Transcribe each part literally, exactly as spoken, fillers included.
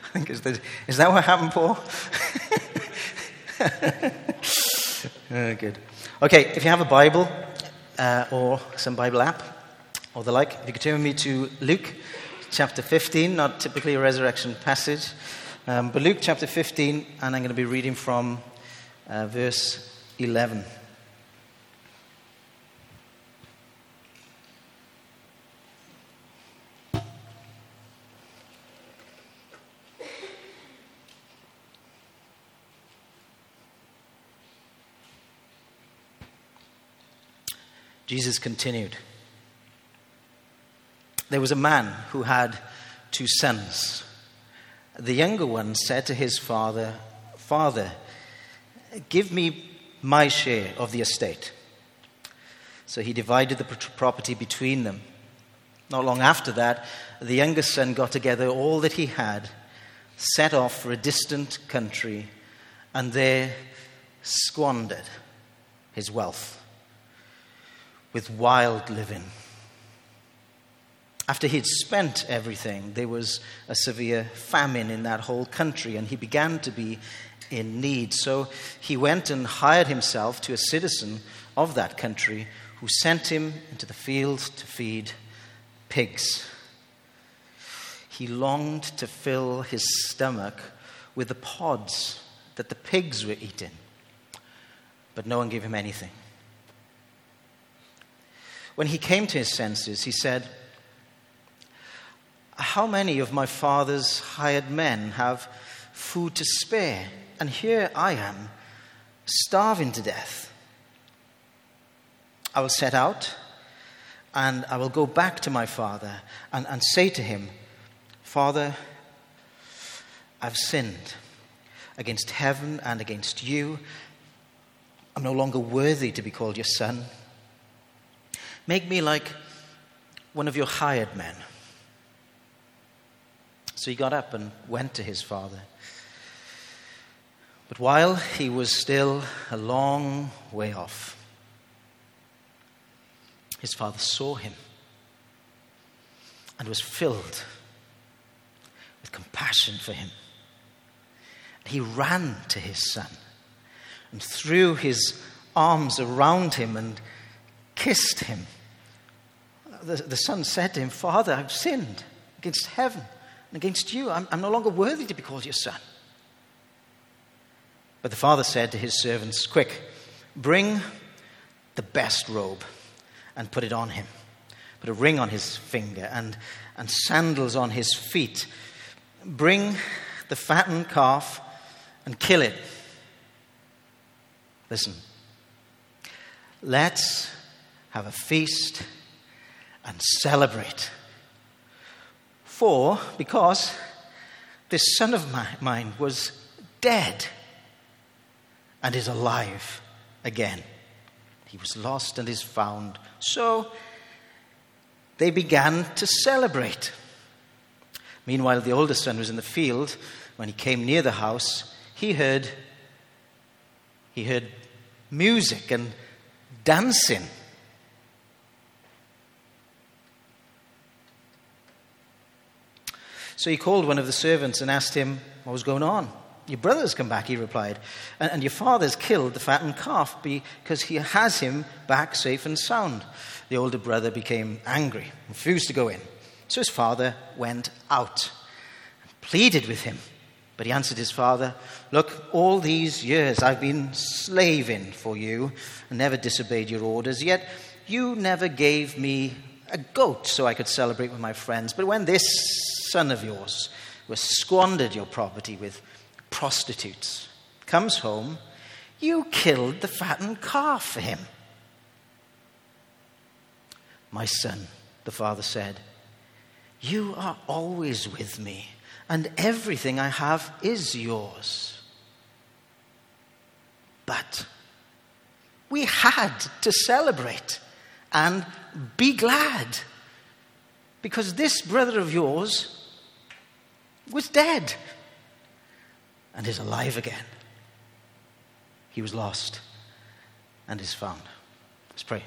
I think is, the, is that what happened, Paul? Oh, good. Okay, if you have a Bible uh, or some Bible app or the like, if you could turn with me to Luke chapter fifteen, not typically a resurrection passage, um, but Luke chapter fifteen, and I'm going to be reading from uh, verse eleven. Jesus continued. There was a man who had two sons. The younger one said to his father, "Father, give me my share of the estate." So he divided the property between them. Not long after that, the younger son got together all that he had, set off for a distant country, and there squandered his wealth with wild living. After he'd spent everything, there was a severe famine in that whole country, and he began to be in need. So he went and hired himself to a citizen of that country who sent him into the field to feed pigs. He longed to fill his stomach with the pods that the pigs were eating, but no one gave him anything. When he came to his senses, he said, "How many of my father's hired men have food to spare? And here I am, starving to death. I will set out, and I will go back to my father and, and say to him, 'Father, I've sinned against heaven and against you. I'm no longer worthy to be called your son. Make me like one of your hired men.' So he got up and went to his father. But while he was still a long way off, his father saw him and was filled with compassion for him. He ran to his son and threw his arms around him and kissed him. The, the son said to him, 'Father, I've sinned against heaven and against you. I'm, I'm no longer worthy to be called your son.' But the father said to his servants, 'Quick, bring the best robe and put it on him. Put a ring on his finger and, and sandals on his feet. Bring the fattened calf and kill it. Listen, let's have a feast and celebrate. For, because this son of mine was dead and is alive again. He was lost and is found.' So they began to celebrate. Meanwhile, the older son was in the field. When he came near the house, he heard, he heard music and dancing. So he called one of the servants and asked him what was going on. 'Your brother's come back,' he replied, and, and your father's killed the fattened calf because he has him back safe and sound.' The older brother became angry, refused to go in. So his father went out and pleaded with him. But he answered his father, 'Look, all these years I've been slaving for you and never disobeyed your orders, yet you never gave me a goat so I could celebrate with my friends. But when this son of yours who has squandered your property with prostitutes comes home, you killed the fattened calf for him.' 'My son,' the father said, 'you are always with me, and everything I have is yours. But we had to celebrate and be glad, because this brother of yours was dead and is alive again. He was lost and is found.'" Let's pray.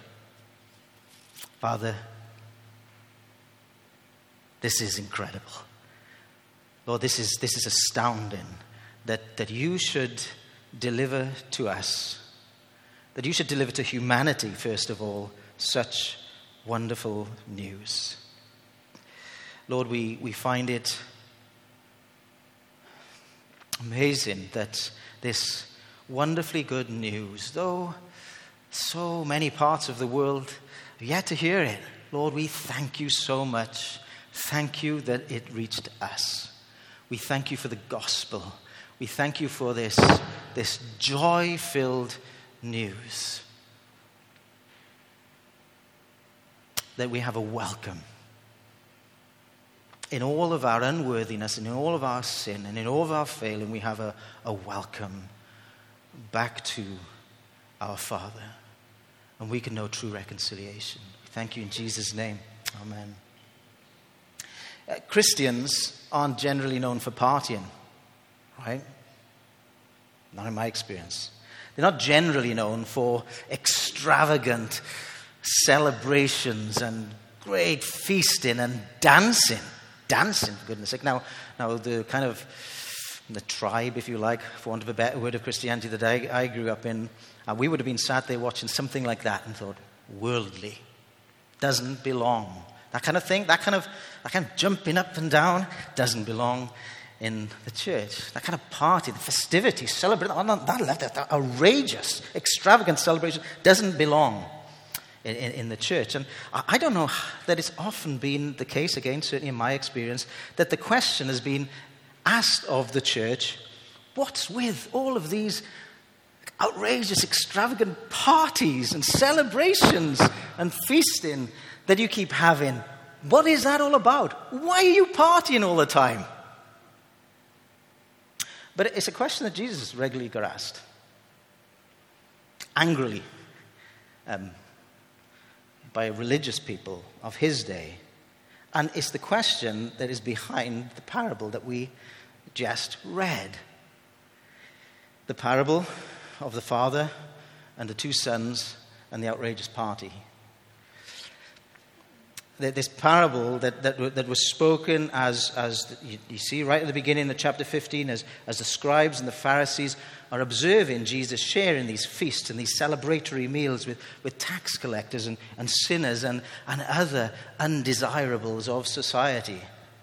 Father, this is incredible. Lord, this is, this is astounding that, that you should deliver to us, that you should deliver to humanity, first of all, such wonderful news. Lord, we, we find it amazing that this wonderfully good news, though so many parts of the world have yet to hear it, Lord, we thank you so much. Thank you that it reached us. We thank you for the gospel. We thank you for this, this joy-filled news. That we have a welcome. In all of our unworthiness and in all of our sin and in all of our failing, we have a, a welcome back to our Father. And we can know true reconciliation. Thank you in Jesus' name. Amen. Uh, Christians aren't generally known for partying, right? Not in my experience. They're not generally known for extravagant celebrations and great feasting and dancing. Dancing, for goodness sake. Now, now the kind of the tribe, if you like, for want of a better word, of Christianity that I, I grew up in, uh, we would have been sat there watching something like that and thought, worldly, doesn't belong. That kind of thing, that kind of, that kind of jumping up and down, doesn't belong in the church. That kind of party, the festivity, celebrating, oh, no, that, that, that outrageous, extravagant celebration doesn't belong In, in, in the church. And I, I don't know that it's often been the case, again, certainly in my experience, that the question has been asked of the church, what's with all of these outrageous, extravagant parties and celebrations and feasting that you keep having? What is that all about? Why are you partying all the time? But it's a question that Jesus regularly got asked. Angrily. Um, by religious people of his day. And it's the question that is behind the parable that we just read. The parable of the father and the two sons and the outrageous party. This parable that, that, that was spoken as, as you, you see right at the beginning of chapter fifteen, as, as the scribes and the Pharisees are observing Jesus sharing these feasts and these celebratory meals with, with tax collectors and, and sinners and, and other undesirables of society.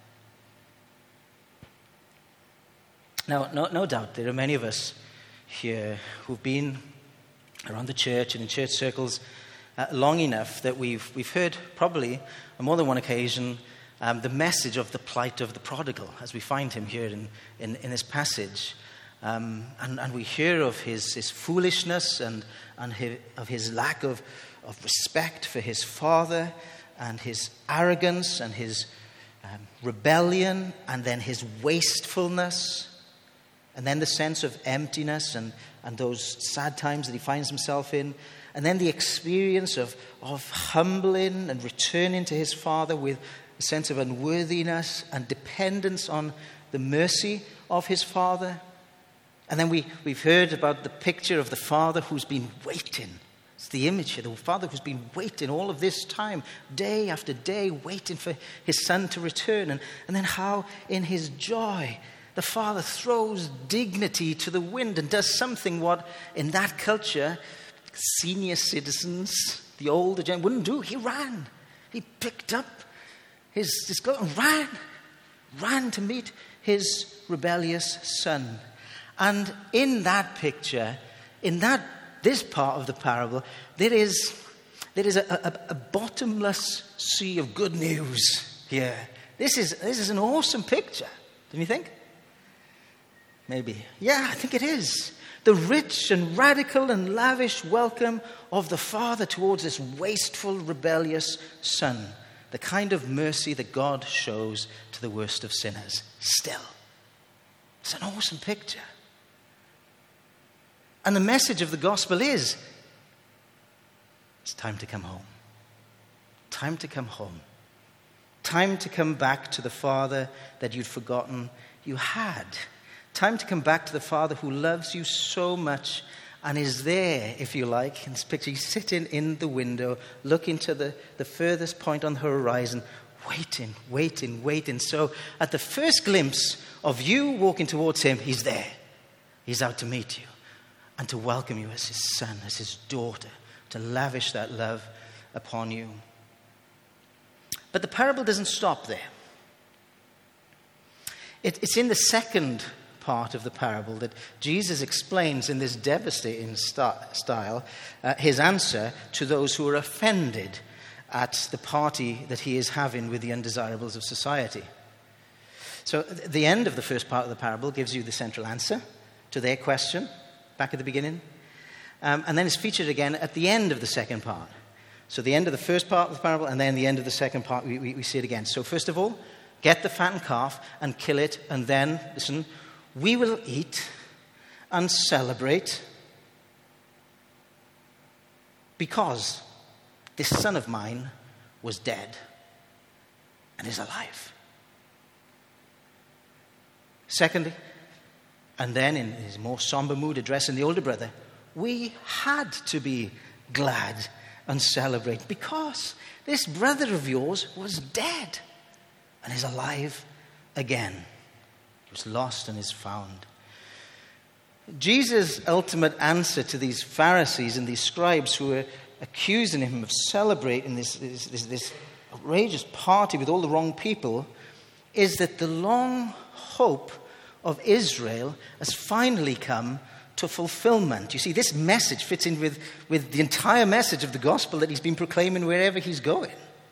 Now, no, no doubt there are many of us here who've been around the church and in church circles uh, long enough that we've, we've heard probably on more than one occasion um, the message of the plight of the prodigal as we find him here in, in, in this passage. Um, and, and we hear of his, his foolishness and, and his, of his lack of, of respect for his father and his arrogance and his um, rebellion and then his wastefulness and then the sense of emptiness and, and those sad times that he finds himself in and then the experience of, of humbling and returning to his father with a sense of unworthiness and dependence on the mercy of his father. And then we, we've heard about the picture of the father who's been waiting. It's the image here, the father who's been waiting all of this time, day after day, waiting for his son to return. And, and then how in his joy, the father throws dignity to the wind and does something what in that culture, senior citizens, the older gen wouldn't do. He ran. He picked up his, his clothes and ran. Ran to meet his rebellious son. And in that picture, in that this part of the parable, there is there is a, a, a bottomless sea of good news here. This is this is an awesome picture, don't you think? Maybe. Yeah, I think it is. The rich and radical and lavish welcome of the Father towards this wasteful, rebellious son. The kind of mercy that God shows to the worst of sinners. Still. It's an awesome picture. And the message of the gospel is, it's time to come home. Time to come home. Time to come back to the Father that you'd forgotten you had. Time to come back to the Father who loves you so much and is there, if you like, in this picture. He's sitting in the window, looking to the, the furthest point on the horizon, waiting, waiting, waiting. So at the first glimpse of you walking towards him, he's there. He's out to meet you and to welcome you as his son, as his daughter, to lavish that love upon you. But the parable doesn't stop there. It, it's in the second part of the parable that Jesus explains in this devastating st- style uh, his answer to those who are offended at the party that he is having with the undesirables of society. So th- the end of the first part of the parable gives you the central answer to their question back at the beginning. Um, and then it's featured again at the end of the second part. So the end of the first part of the parable and then the end of the second part, we, we, we see it again. So first of all, get the fattened calf and kill it, and then, listen, we will eat and celebrate because this son of mine was dead and is alive. Secondly, and then in his more somber mood addressing the older brother, we had to be glad and celebrate because this brother of yours was dead and is alive again. He was lost and is found. Jesus' ultimate answer to these Pharisees and these scribes who were accusing him of celebrating this, this, this, this outrageous party with all the wrong people is that the long hope of Israel has finally come to fulfillment. You see, this message fits in with, with the entire message of the gospel that he's been proclaiming wherever he's going.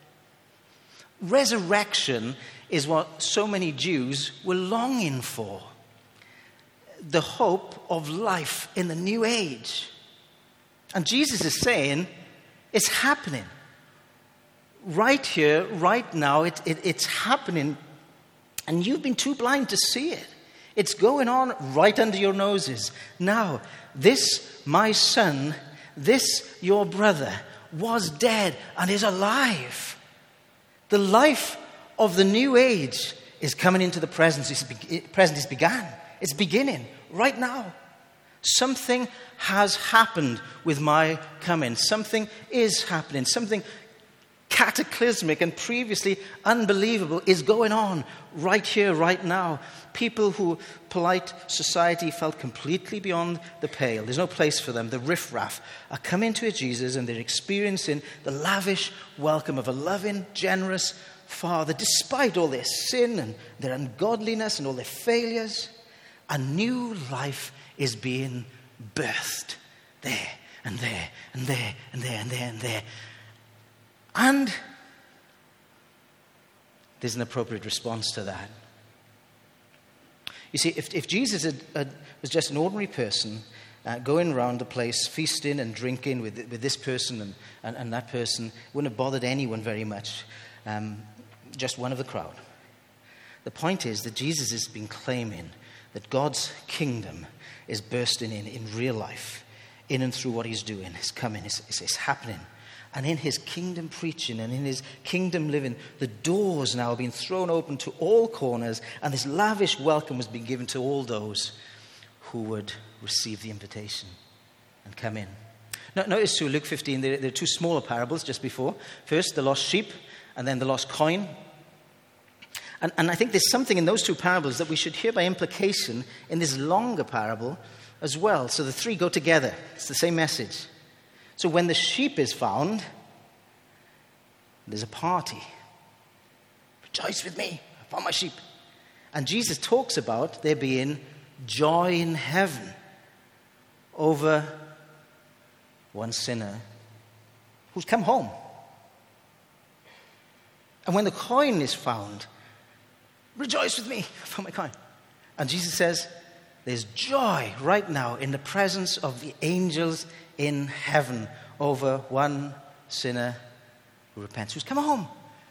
Resurrection is what so many Jews were longing for. The hope of life in the new age. And Jesus is saying, it's happening. Right here, right now, it, it, it's happening. And you've been too blind to see it. It's going on right under your noses. Now, this, my son, this, your brother, was dead and is alive. The life of the new age is coming into the present. It's, present is began. It's beginning right now. Something has happened with my coming. Something is happening. Something cataclysmic and previously unbelievable is going on right here, right now. People who polite society felt completely beyond the pale. There's no place for them. The riffraff are coming to Jesus and they're experiencing the lavish welcome of a loving, generous Father. Despite all their sin and their ungodliness and all their failures, a new life is being birthed there and there and there and there and there and there. And there's an appropriate response to that. You see, if, if Jesus had, had, was just an ordinary person uh, going around the place, feasting and drinking with, with this person and, and, and that person, wouldn't have bothered anyone very much, um, just one of the crowd. The point is that Jesus has been claiming that God's kingdom is bursting in in real life, in and through what he's doing. It's coming, it's, it's, it's happening. And in his kingdom preaching and in his kingdom living, the doors now have been thrown open to all corners, and this lavish welcome has been given to all those who would receive the invitation and come in. Now, notice too, Luke fifteen, there, there are two smaller parables just before. First, the lost sheep, and then the lost coin. And, and I think there's something in those two parables that we should hear by implication in this longer parable as well. So the three go together. It's the same message. So when the sheep is found, there's a party. Rejoice with me, I found my sheep. And Jesus talks about there being joy in heaven over one sinner who's come home. And when the coin is found, rejoice with me, I found my coin. And Jesus says, there's joy right now in the presence of the angels in heaven over one sinner who repents, who's come home.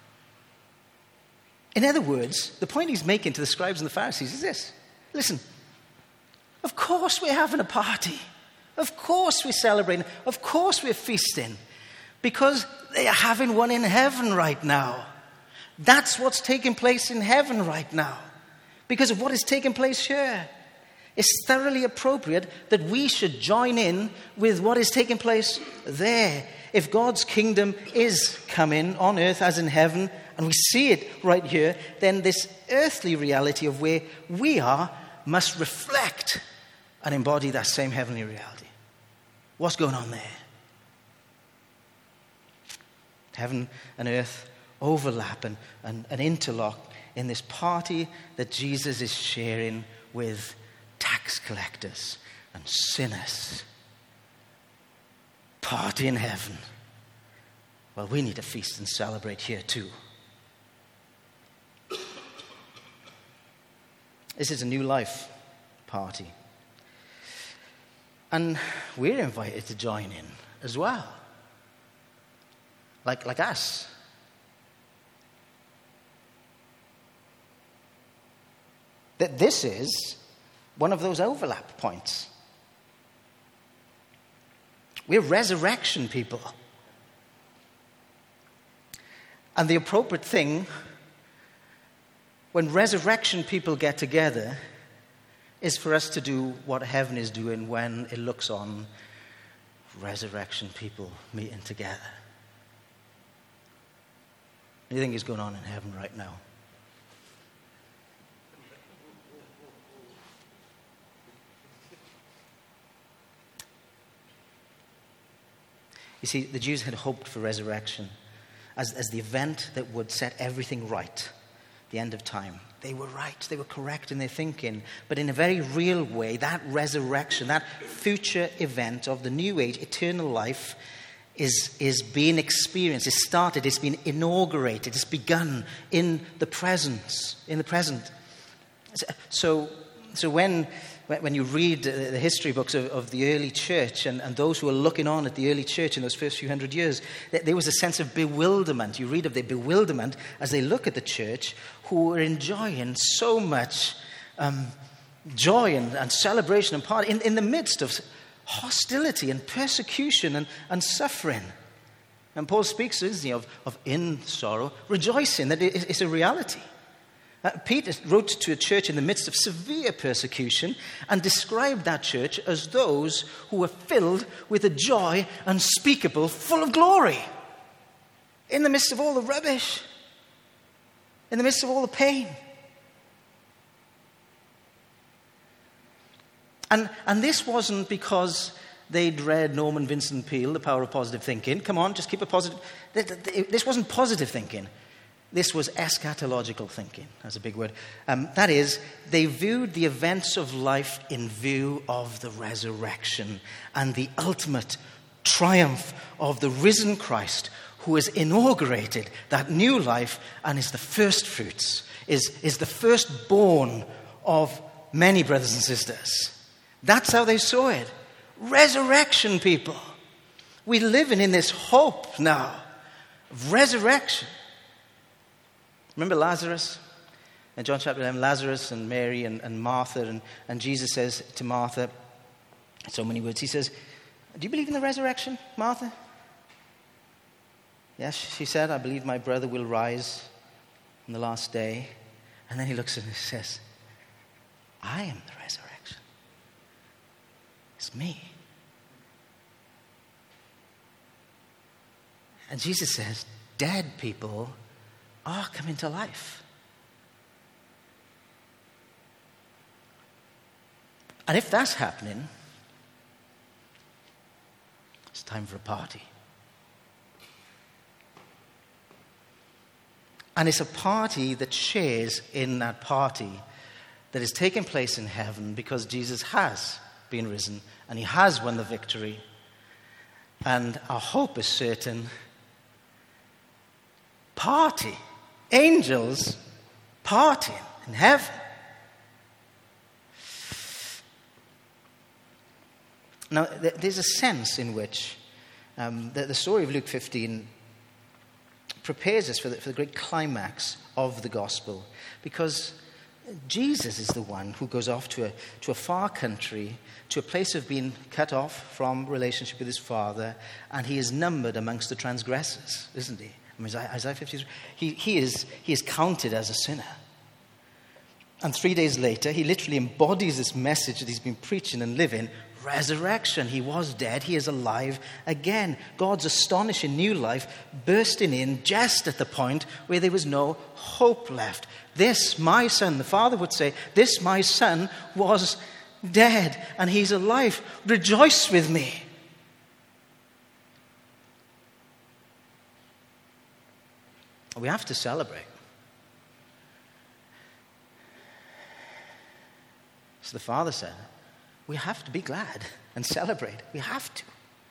In other words, the point he's making to the scribes and the Pharisees is this. Listen, of course we're having a party. Of course we're celebrating. Of course we're feasting. Because they are having one in heaven right now. That's what's taking place in heaven right now. Because of what is taking place here. It's thoroughly appropriate that we should join in with what is taking place there. If God's kingdom is coming on earth as in heaven, and we see it right here, then this earthly reality of where we are must reflect and embody that same heavenly reality. What's going on there? Heaven and earth overlap and, and, and interlock in this party that Jesus is sharing with tax collectors and sinners. Party in heaven. Well, we need to feast and celebrate here too. This is a new life party. And we're invited to join in as well. Like, like us. That this is one of those overlap points. We're resurrection people. And the appropriate thing when resurrection people get together is for us to do what heaven is doing when it looks on resurrection people meeting together. What do you think is going on in heaven right now? You see, the Jews had hoped for resurrection as, as the event that would set everything right, the end of time. They were right, they were correct in their thinking, but in a very real way, that resurrection, that future event of the new age, eternal life, is, is being experienced, it's started, it's been inaugurated, it's begun in the presence, in the present. So, so when... When you read the history books of, of the early church and, and those who are looking on at the early church in those first few hundred years, there was a sense of bewilderment. You read of their bewilderment as they look at the church who were enjoying so much um, joy and, and celebration and party in, in the midst of hostility and persecution and, and suffering. And Paul speaks, isn't he, of, of in sorrow, rejoicing that it, it's a reality. Uh, Peter wrote to a church in the midst of severe persecution and described that church as those who were filled with a joy unspeakable, full of glory. In the midst of all the rubbish. In the midst of all the pain. And, and this wasn't because they'd read Norman Vincent Peale, The Power of Positive Thinking. Come on, just keep it positive. This wasn't positive thinking. This was eschatological thinking. That's a big word. Um, that is, they viewed the events of life in view of the resurrection and the ultimate triumph of the risen Christ who has inaugurated that new life and is the first fruits, is, is the firstborn of many brothers and sisters. That's how they saw it. Resurrection people. We're living in this hope now of resurrection. Remember Lazarus? In John chapter eleven, Lazarus and Mary and, and Martha, and, and Jesus says to Martha, so many words, he says, do you believe in the resurrection, Martha? Yes, she said, I believe my brother will rise on the last day. And then he looks at her and says, I am the resurrection. It's me. And Jesus says, dead people are coming to life. And if that's happening, it's time for a party. And it's a party that shares in that party that is taking place in heaven because Jesus has been risen and he has won the victory. And our hope is certain. Party. Angels partying in heaven. Now, there's a sense in which um, the, the story of Luke fifteen prepares us for the, for the great climax of the gospel, because Jesus is the one who goes off to a, to a far country, to a place of being cut off from relationship with his Father, and he is numbered amongst the transgressors, isn't he? I mean, Isaiah fifty-three, he, he, is, he is counted as a sinner. And three days later, he literally embodies this message that he's been preaching and living resurrection. He was dead. He is alive again. God's astonishing new life bursting in just at the point where there was no hope left. This, my son, the Father would say, this, my son, was dead and he's alive. Rejoice with me. We have to celebrate. So the Father said, we have to be glad and celebrate. We have to.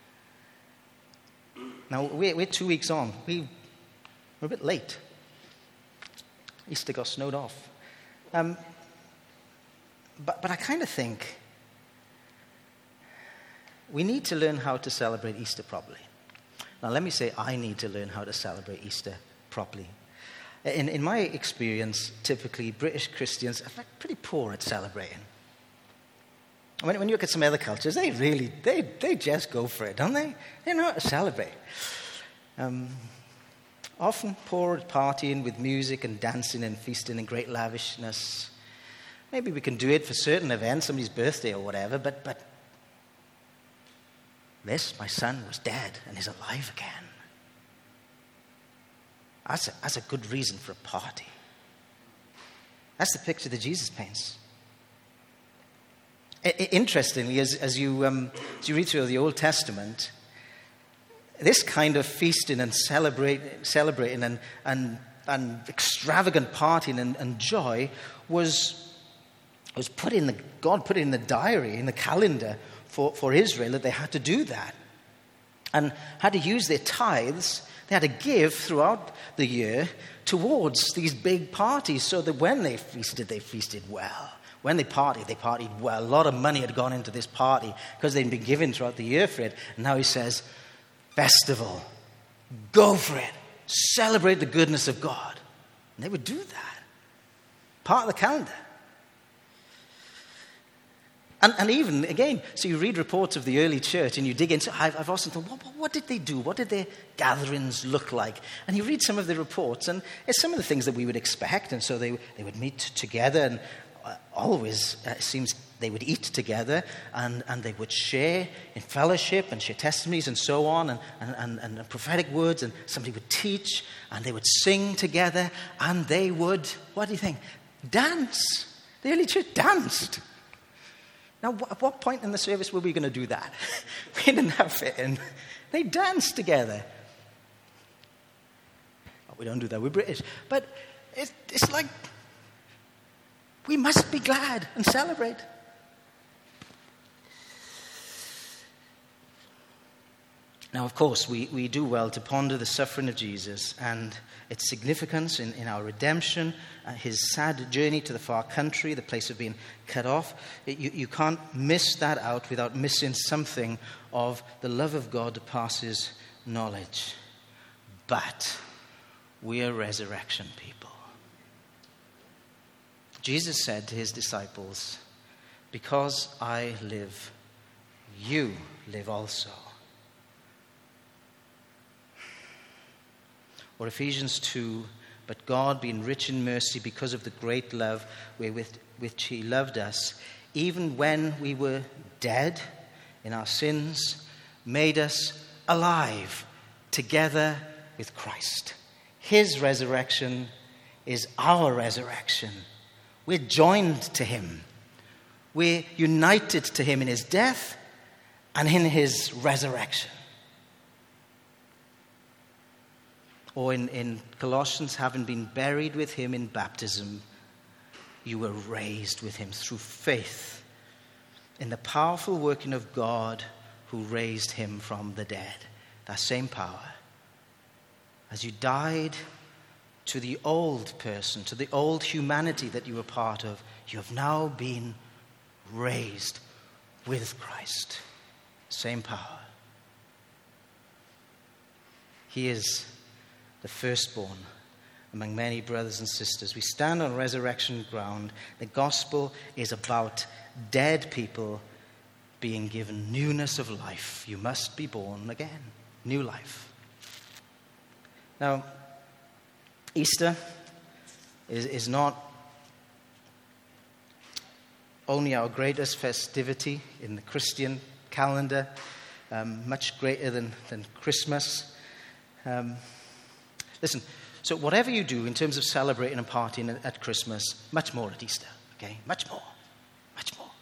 Now, we're, we're two weeks on. We, we're a bit late. Easter got snowed off. Um, but, but I kind of think we need to learn how to celebrate Easter properly. Now, let me say I need to learn how to celebrate Easter properly. In, in my experience, typically, British Christians are like pretty poor at celebrating. When, when you look at some other cultures, they really, they, they just go for it, don't they? They know how to celebrate. Um, often poor at partying with music and dancing and feasting and great lavishness. Maybe we can do it for certain events, somebody's birthday or whatever, but, but this, my son, was dead and is alive again. That's a, that's a good reason for a party. That's the picture that Jesus paints. Interestingly, as, as, you, um, as you read through the Old Testament, this kind of feasting and celebrate, celebrating and, and, and extravagant partying and, and joy was, was put in the, God put it in the diary, in the calendar for, for Israel, that they had to do that. And had to use their tithes, they had to give throughout the year towards these big parties so that when they feasted, they feasted well. When they partied, they partied well. A lot of money had gone into this party because they'd been given throughout the year for it. And now he says, festival, go for it. Celebrate the goodness of God. And they would do that. Part of the calendar. And, and even, again, so you read reports of the early church and you dig into, I've, I've often thought, what, what did they do? What did their gatherings look like? And you read some of the reports and it's some of the things that we would expect. And so they, they would meet together and uh, always, uh, it seems, they would eat together and, and they would share in fellowship and share testimonies and so on and, and, and, and prophetic words, and somebody would teach and they would sing together and they would, what do you think? Dance. The early church danced. Now, at what point in the service were we going to do that? We didn't have it in. They danced together. Oh, we don't do that, we're British. But it, it's like, we must be glad and celebrate. Now, of course, we, we do well to ponder the suffering of Jesus and its significance in, in our redemption, uh, his sad journey to the far country, the place of being cut off. It, you, you can't miss that out without missing something of the love of God that passes knowledge. But we are resurrection people. Jesus said to his disciples, because I live, you live also. Or Ephesians two, but God, being rich in mercy because of the great love wherewith which he loved us, even when we were dead in our sins, made us alive together with Christ. His resurrection is our resurrection. We're joined to him. We're united to him in his death and in his resurrection. Or in, in Colossians, having been buried with him in baptism, you were raised with him through faith in the powerful working of God who raised him from the dead. That same power. As you died to the old person, to the old humanity that you were part of, you have now been raised with Christ. Same power. He is the firstborn among many brothers and sisters. We stand on resurrection ground. The gospel is about dead people being given newness of life. You must be born again. New life. Now, Easter is, is not only our greatest festivity in the Christian calendar, um, much greater than, than Christmas. Um, listen, so whatever you do in terms of celebrating and partying at, at Christmas, much more at Easter, okay? Much more, much more.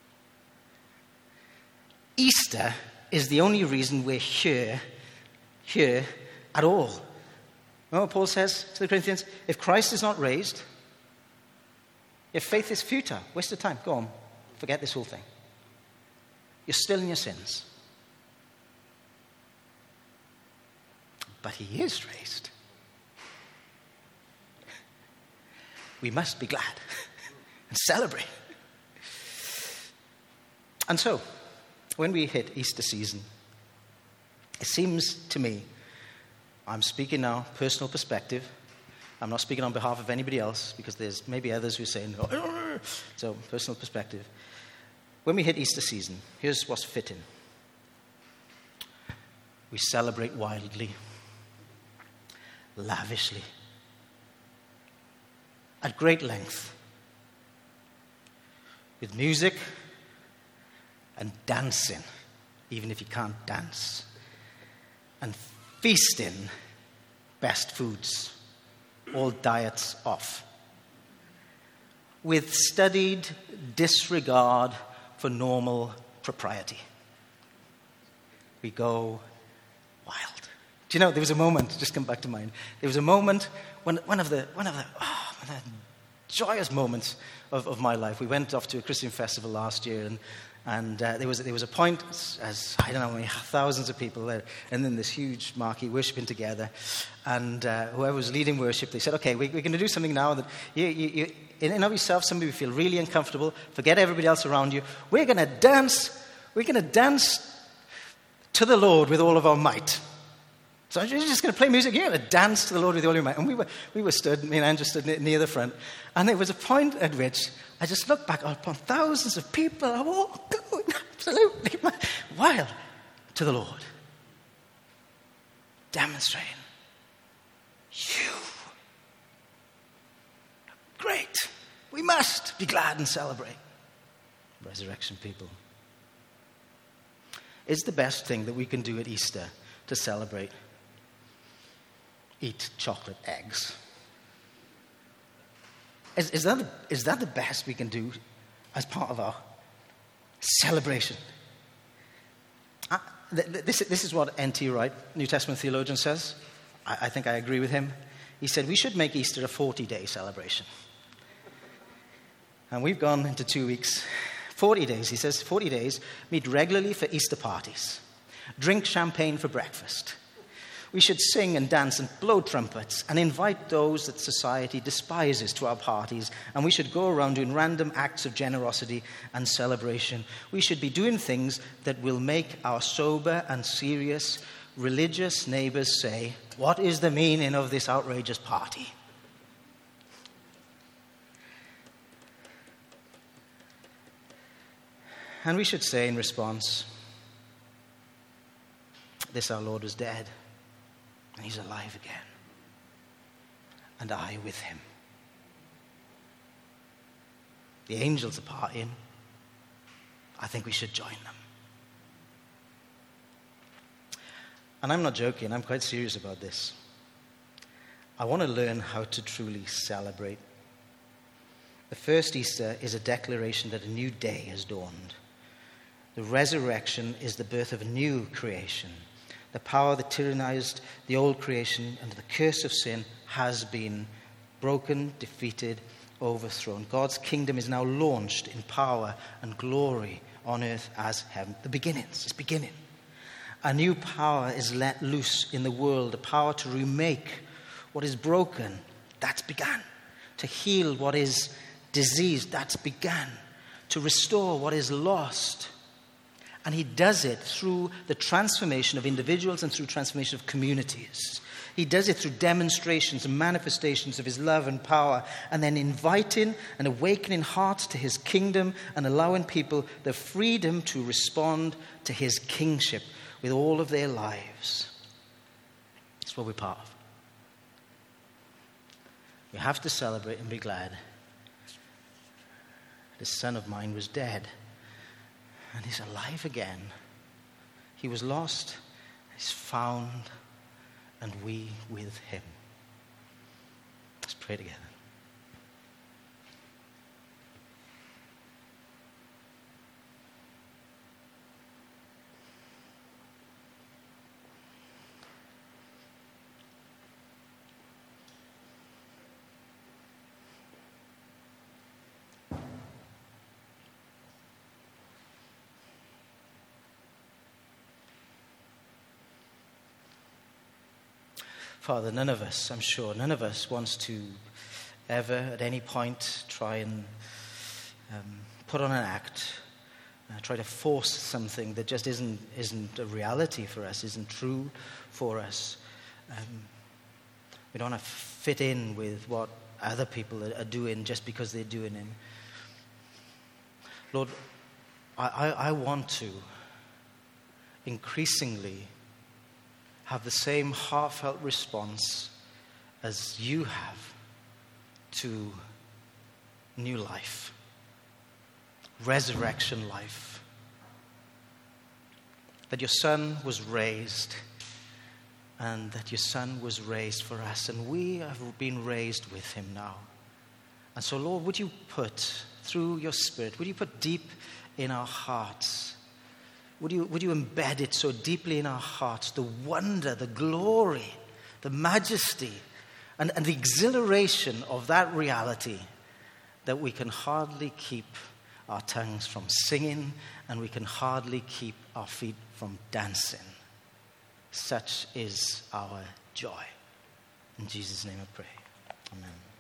Easter is the only reason we're here, here at all. Remember what Paul says to the Corinthians? If Christ is not raised, your faith is futile. Waste of time. Go on. Forget this whole thing. You're still in your sins. But he is raised. We must be glad and celebrate. And so, when we hit Easter season, it seems to me, I'm speaking now, personal perspective. I'm not speaking on behalf of anybody else, because there's maybe others who are saying, no. So, personal perspective. When we hit Easter season, here's what's fitting. We celebrate wildly, lavishly, at great length, with music and dancing, even if you can't dance, and feasting, best foods, all diets off, with studied disregard for normal propriety. We go wild. Do you know, there was a moment, just come back to mind, there was a moment when one of the, one of the, oh, one of the joyous moments of, of my life. We went off to a Christian festival last year, and And uh, there was there was a point, as I don't know, many thousands of people there, and then this huge marquee worshiping together, and uh, whoever was leading worship, they said, "Okay, we, we're going to do something now that you, you, you in and of yourself, some of you feel really uncomfortable. Forget everybody else around you. We're going to dance. We're going to dance to the Lord with all of our might. So you're just going to play music. You're going to dance to the Lord with all your might." And we were we were stood, me and Andrew stood near the front, and there was a point at which I just looked back upon thousands of people, all going absolutely wild to the Lord, demonstrating, you, great, we must be glad and celebrate. Resurrection people. It's the best thing that we can do at Easter to celebrate. Eat chocolate eggs. Is, is, that the, is that the best we can do as part of our celebration? Uh, th- th- this, this is what N T Wright, New Testament theologian, says. I, I think I agree with him. He said, we should make Easter a forty-day celebration. And we've gone into two weeks. forty days, he says, forty days, meet regularly for Easter parties. Drink champagne for breakfast. We should sing and dance and blow trumpets and invite those that society despises to our parties. And we should go around doing random acts of generosity and celebration. We should be doing things that will make our sober and serious religious neighbors say, what is the meaning of this outrageous party? And we should say in response, this our Lord was dead, and he's alive again, and I with him. The angels are partying. I think we should join them. And I'm not joking, I'm quite serious about this. I want to learn how to truly celebrate. The first Easter is a declaration that a new day has dawned. The resurrection is the birth of a new creation. The power that tyrannized the old creation under the curse of sin has been broken, defeated, overthrown. God's kingdom is now launched in power and glory on earth as heaven. The beginnings, it's beginning. A new power is let loose in the world, a power to remake what is broken. That's begun. To heal what is diseased. That's begun. To restore what is lost. And he does it through the transformation of individuals and through transformation of communities. He does it through demonstrations and manifestations of his love and power, and then inviting and awakening hearts to his kingdom and allowing people the freedom to respond to his kingship with all of their lives. That's what we're part of. We have to celebrate and be glad This son of mine was dead, and he's alive again. He was lost, he's found, and we with him. Let's pray together. Father, none of us, I'm sure, none of us wants to ever at any point try and um, put on an act, uh, try to force something that just isn't isn't a reality for us, isn't true for us. Um, we don't want to fit in with what other people are, are doing just because they're doing it. Lord, I, I, I want to increasingly have the same heartfelt response as you have to new life, resurrection life. That your Son was raised, and that your Son was raised for us, and we have been raised with him now. And so, Lord, would you put, through your Spirit, would you put deep in our hearts, Would you, would you embed it so deeply in our hearts, the wonder, the glory, the majesty, and, and the exhilaration of that reality, that we can hardly keep our tongues from singing and we can hardly keep our feet from dancing. Such is our joy. In Jesus' name I pray. Amen.